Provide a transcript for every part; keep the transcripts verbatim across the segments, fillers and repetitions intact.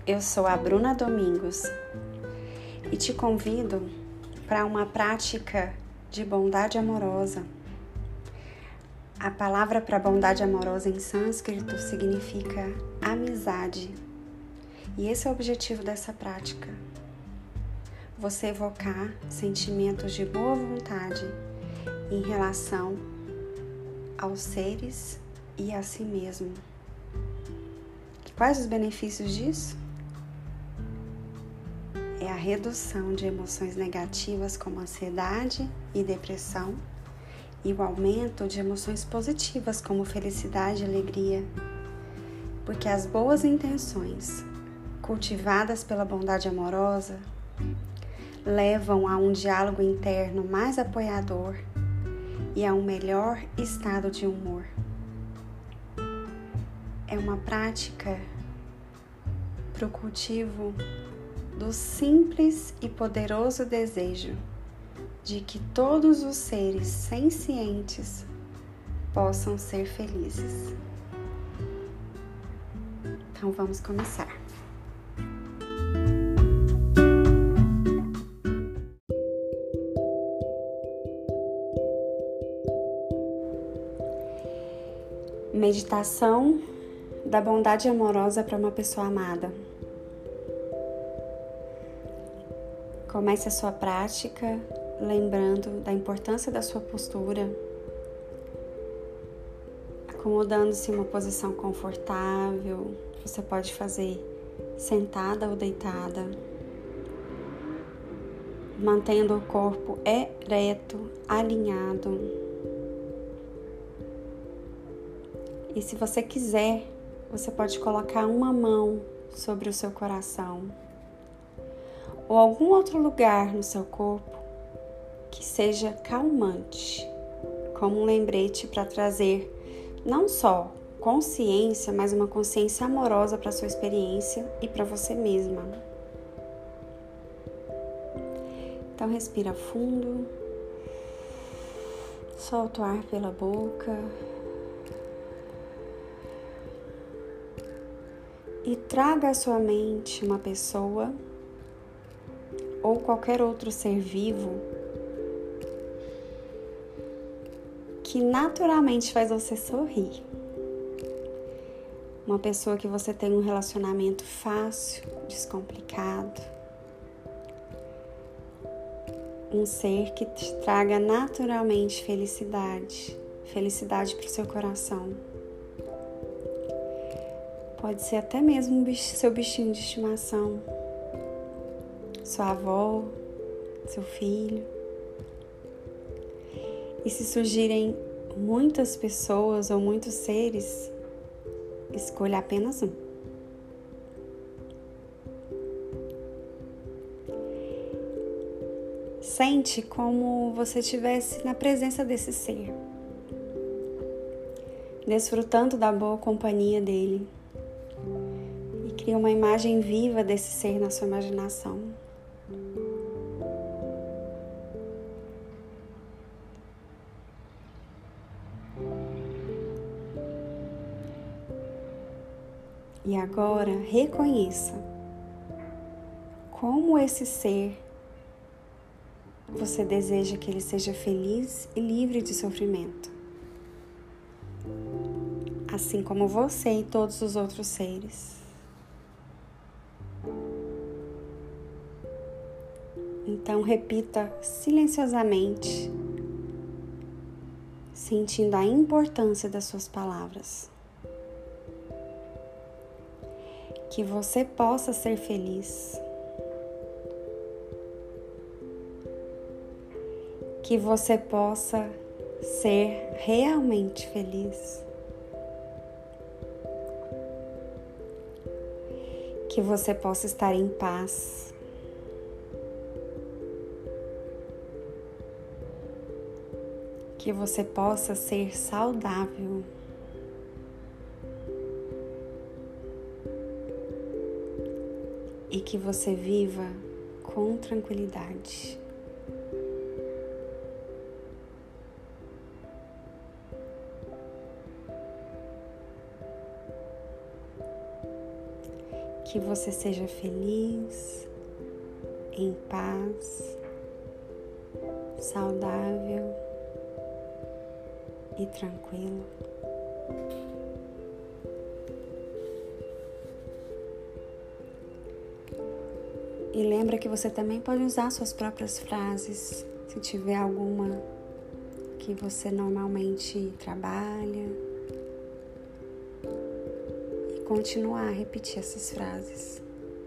Eu sou a Bruna Domingos e te convido para uma prática de bondade amorosa. A palavra para bondade amorosa em sânscrito significa amizade. E esse é o objetivo dessa prática. Você evocar sentimentos de boa vontade em relação aos seres e a si mesmo. Quais os benefícios disso? É a redução de emoções negativas como ansiedade e depressão e o aumento de emoções positivas como felicidade e alegria. Porque as boas intenções, cultivadas pela bondade amorosa, levam a um diálogo interno mais apoiador e a um melhor estado de humor. É uma prática para o cultivo do simples e poderoso desejo de que todos os seres sencientes possam ser felizes. Então vamos começar. Meditação da bondade amorosa para uma pessoa amada. Comece a sua prática lembrando da importância da sua postura, acomodando-se em uma posição confortável. Você pode fazer sentada ou deitada, mantendo o corpo ereto, alinhado. E se você quiser, você pode colocar uma mão sobre o seu coração ou algum outro lugar no seu corpo que seja calmante, como um lembrete para trazer não só consciência, mas uma consciência amorosa para a sua experiência e para você mesma. Então respira fundo, solta o ar pela boca. E traga à sua mente uma pessoa ou qualquer outro ser vivo que naturalmente faz você sorrir. Uma pessoa que você tem um relacionamento fácil, descomplicado. Um ser que te traga naturalmente felicidade, felicidade para o seu coração. Pode ser até mesmo um bicho, seu bichinho de estimação, sua avó, seu filho. E se surgirem muitas pessoas ou muitos seres, escolha apenas um. Sente como você estivesse na presença desse ser, desfrutando da boa companhia dele. Cria uma imagem viva desse ser na sua imaginação. E agora reconheça como esse ser você deseja que ele seja feliz e livre de sofrimento. Assim como você e todos os outros seres. Então repita silenciosamente, sentindo a importância das suas palavras. Que você possa ser feliz. Que você possa ser realmente feliz. Que você possa estar em paz. Que você possa ser saudável. E que você viva com tranquilidade. que você seja feliz, em paz, saudável e tranquilo. E lembra que você também pode usar suas próprias frases, se tiver alguma que você normalmente trabalha, e continuar a repetir essas frases.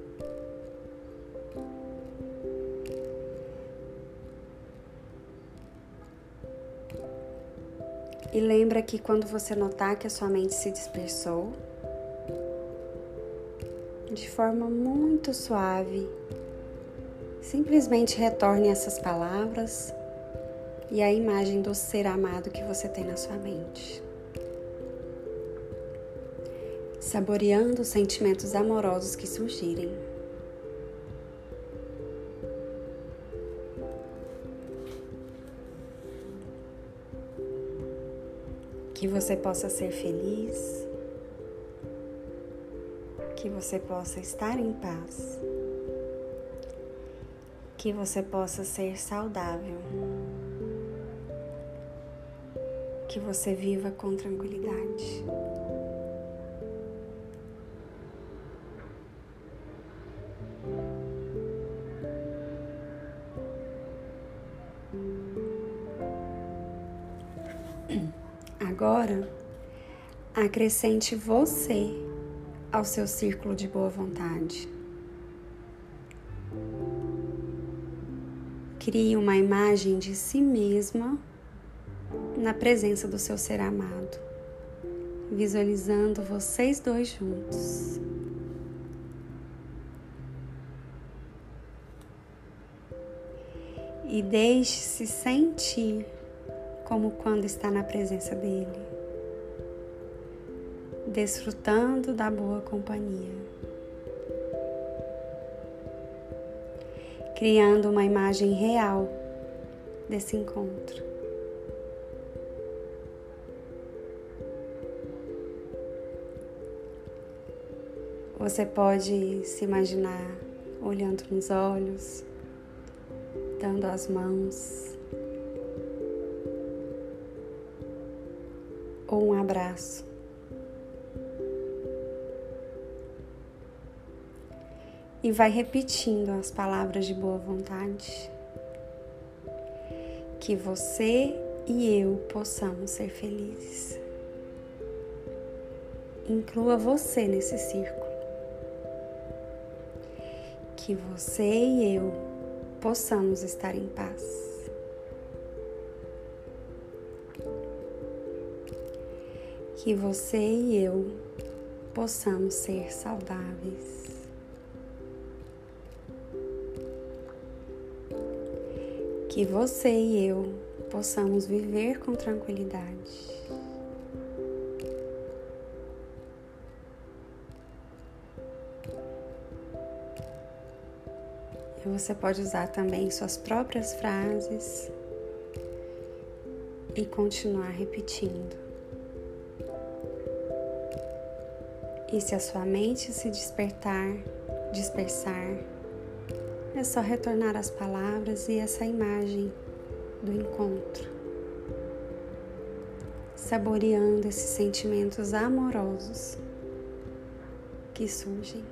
E lembra que quando você notar que a sua mente se dispersou, de forma muito suave, simplesmente retorne essas palavras e a imagem do ser amado que você tem na sua mente, saboreando os sentimentos amorosos que surgirem. Que você possa ser feliz, que você possa estar em paz, que você possa ser saudável, que você viva com tranquilidade. Agora, acrescente você ao seu círculo de boa vontade. Crie uma imagem de si mesma na presença do seu ser amado, visualizando vocês dois juntos. E deixe-se sentir como quando está na presença dele, desfrutando da boa companhia, criando uma imagem real desse encontro. Você pode se imaginar olhando nos olhos, dando as mãos, ou um abraço. E vai repetindo as palavras de boa vontade. Que você e eu possamos ser felizes. Inclua você nesse círculo. Que você e eu possamos estar em paz. Que você e eu possamos ser saudáveis. Que você e eu possamos viver com tranquilidade. E você pode usar também suas próprias frases e continuar repetindo. E se a sua mente se despertar, dispersar, é só retornar às palavras e essa imagem do encontro, saboreando esses sentimentos amorosos que surgem.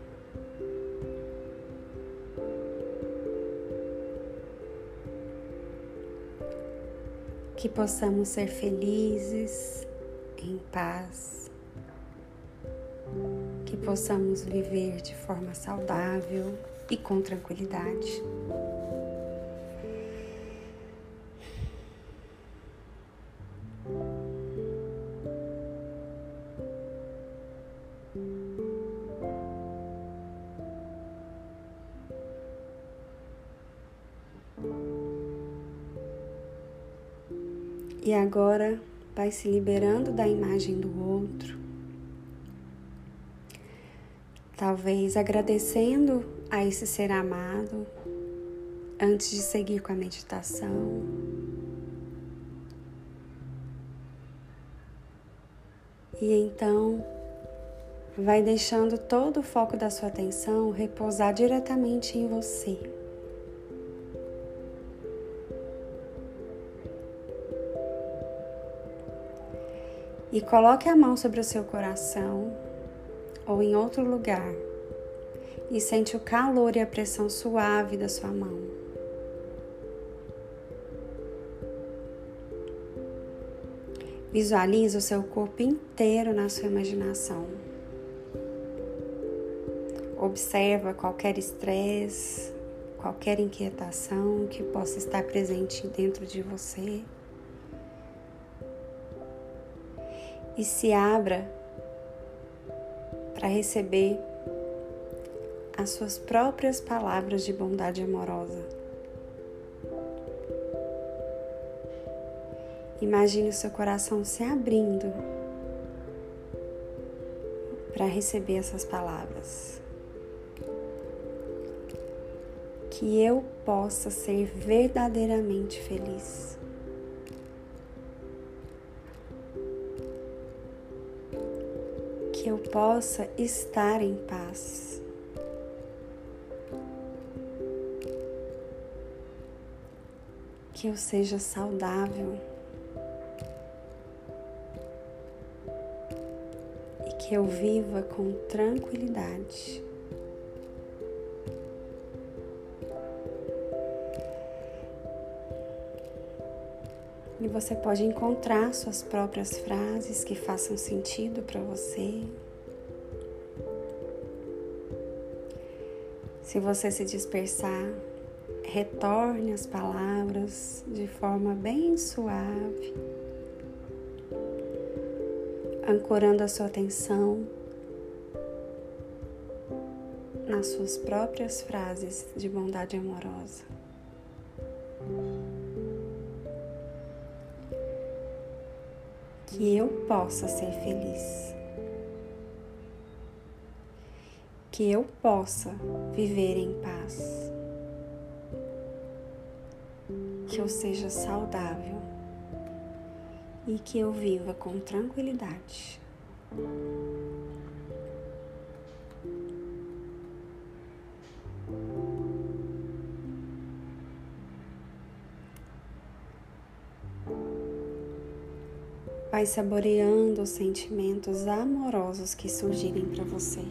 Que possamos ser felizes, em paz, que possamos viver de forma saudável e com tranquilidade. E agora vai se liberando da imagem do outro, talvez agradecendo a esse ser amado antes de seguir com a meditação. E então vai deixando todo o foco da sua atenção repousar diretamente em você. E coloque a mão sobre o seu coração ou em outro lugar e sente o calor e a pressão suave da sua mão. Visualize o seu corpo inteiro na sua imaginação. Observa qualquer estresse, qualquer inquietação que possa estar presente dentro de você. E se abra para receber as suas próprias palavras de bondade amorosa. Imagine o seu coração se abrindo para receber essas palavras. Que eu possa ser verdadeiramente feliz. Que eu possa estar em paz. Que eu seja saudável. E que eu viva com tranquilidade. E você pode encontrar suas próprias frases que façam sentido para você. Se você se dispersar, retorne as palavras de forma bem suave, ancorando a sua atenção nas suas próprias frases de bondade amorosa. Que eu possa ser feliz. Que eu possa viver em paz. Que eu seja saudável e que eu viva com tranquilidade. Vai saboreando os sentimentos amorosos que surgirem para você.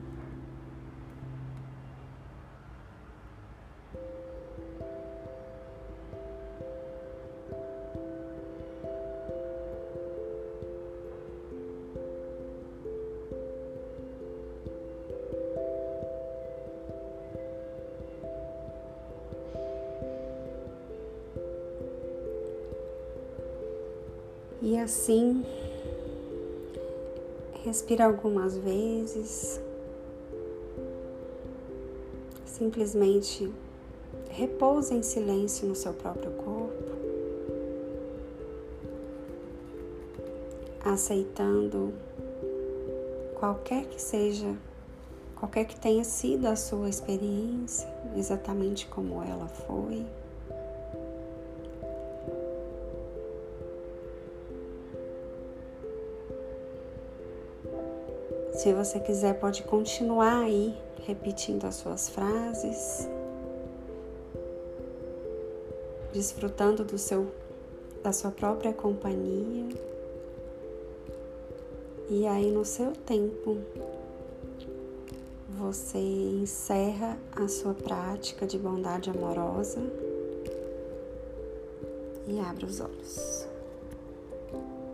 E assim, respira algumas vezes, simplesmente repousa em silêncio no seu próprio corpo, aceitando qualquer que seja, qualquer que tenha sido a sua experiência, exatamente como ela foi. Se você quiser, pode continuar aí repetindo as suas frases, desfrutando do seu, da sua própria companhia. E aí, no seu tempo, você encerra a sua prática de bondade amorosa e abre os olhos.